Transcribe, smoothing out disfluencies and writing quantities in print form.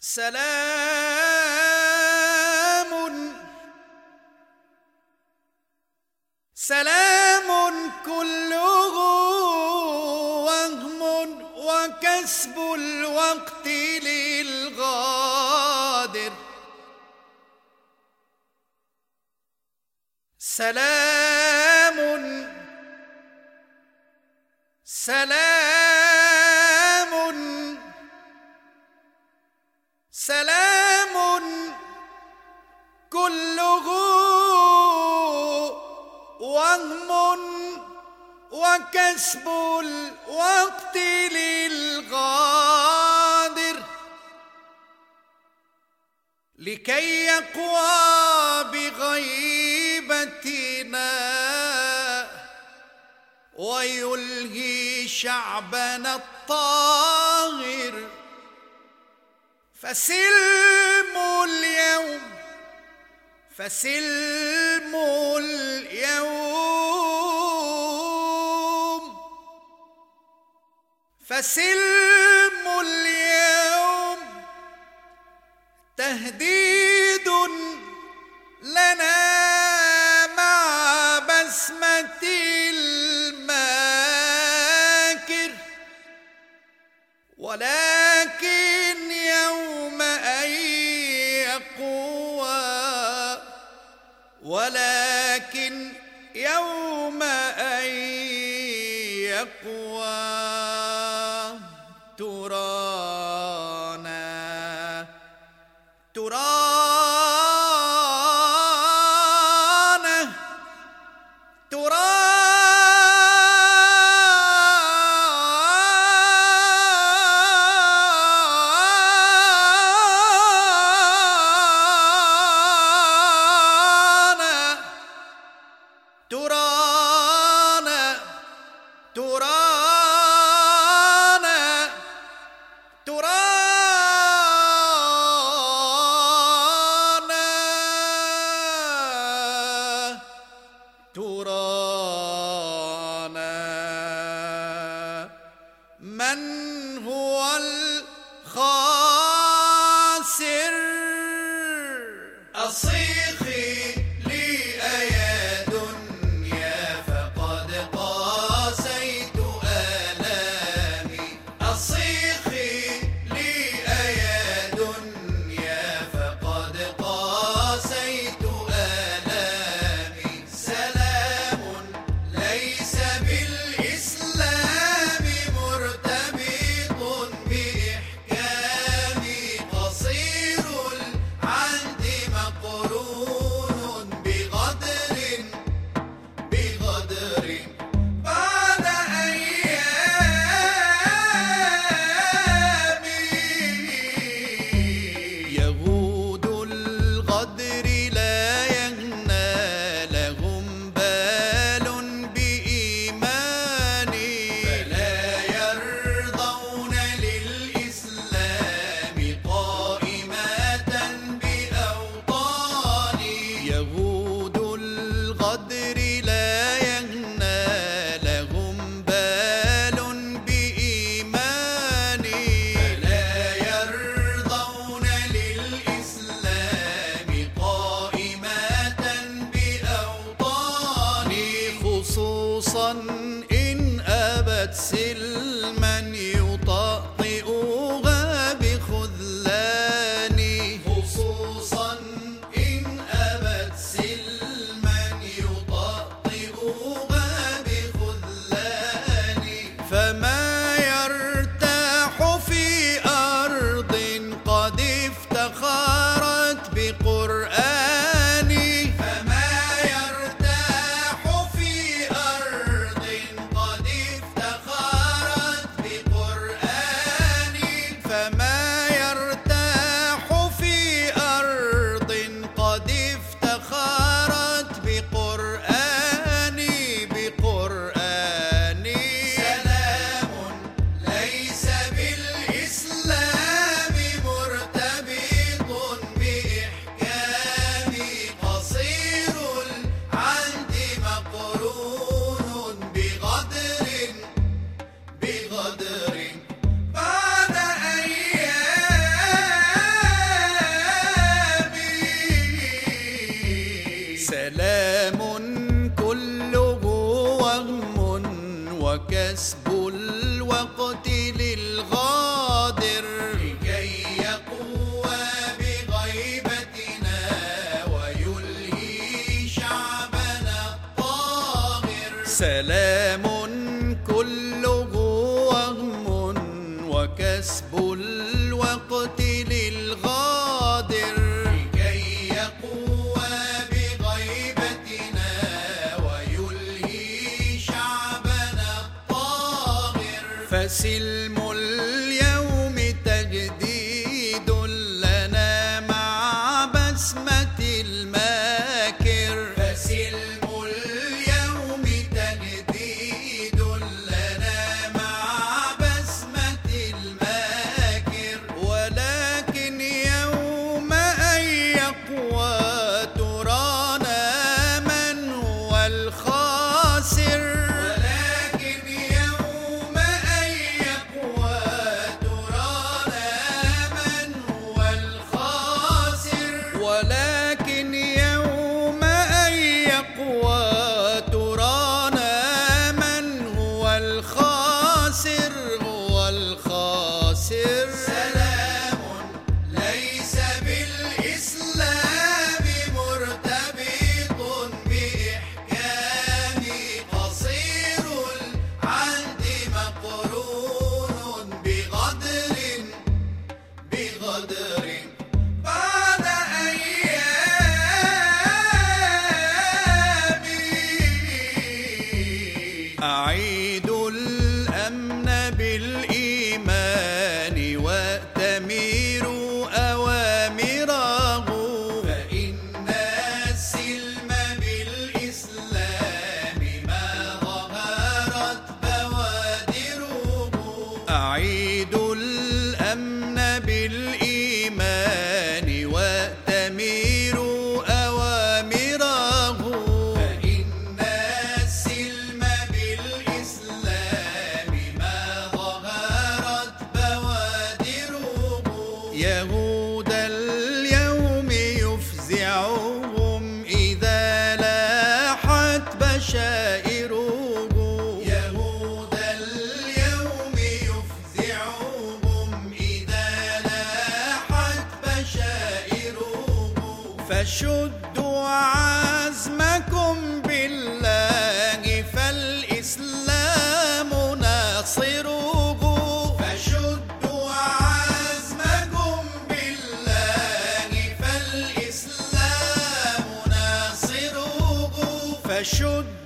سلام سلام كله وهم وكسب الوقت للغادر. سلام سلام سلام كله وهم وكسب الوقت للغادر، لكي يقوى بغيبتنا ويلهي شعبنا الطاهر. فسلم اليوم فسلم اليوم فسلم اليوم تهديد لنا مع بسمة الماكر، ولكن يوم أن يقوى ولكن يوم أن يقوى ترانا ترانا ترانا ترانا ترانا ترانا ترانا. من هو الخاسر؟ أصيخي لي يا دنيا فقد قاسيت آلامي. أصيخي لي يا دنيا فقد قاسيت آلامي. سلام ليس بالإسلام مرتبط بإحكام وكسب الوقت للغادر لكي يقوى بغيبتنا ويلهي شعبنا الطاغر. فسلم اليوم تجديد لنا مع بسمة الماكر. فسلم اليوم تجديد لنا مع بسمة الماكر. ولكن يوم أن يقوى ترانا من هو الخاسر. ولكن يوم أن يقوى ترانا من هو الخاسر. ولكن يوم أن يقوى ترانا من هو الخاسر. هو الخاسر. سلام ليس بالإسلام مرتبط بإحكام. قصير العهد مقرون بغدر بعد أيام. أعيد الأمن بالإيمان وأتمروا أوامره. فإن السلم بالإسلام ما ظهرت بوادره. أعيد الأمن بالإيمان وأتمروا أوامره. فإن السلم بالإسلام ما ظهرت بوادره. يهود اليوم يفزعهم إذا لاحت بشائره. يهود اليوم يفزعهم إذا لاحت بشائره. فشدوا عزمكم بالله فالإسلام ناصره. فشدوا عزمكم بالله فالإسلام ناصره. فشدوا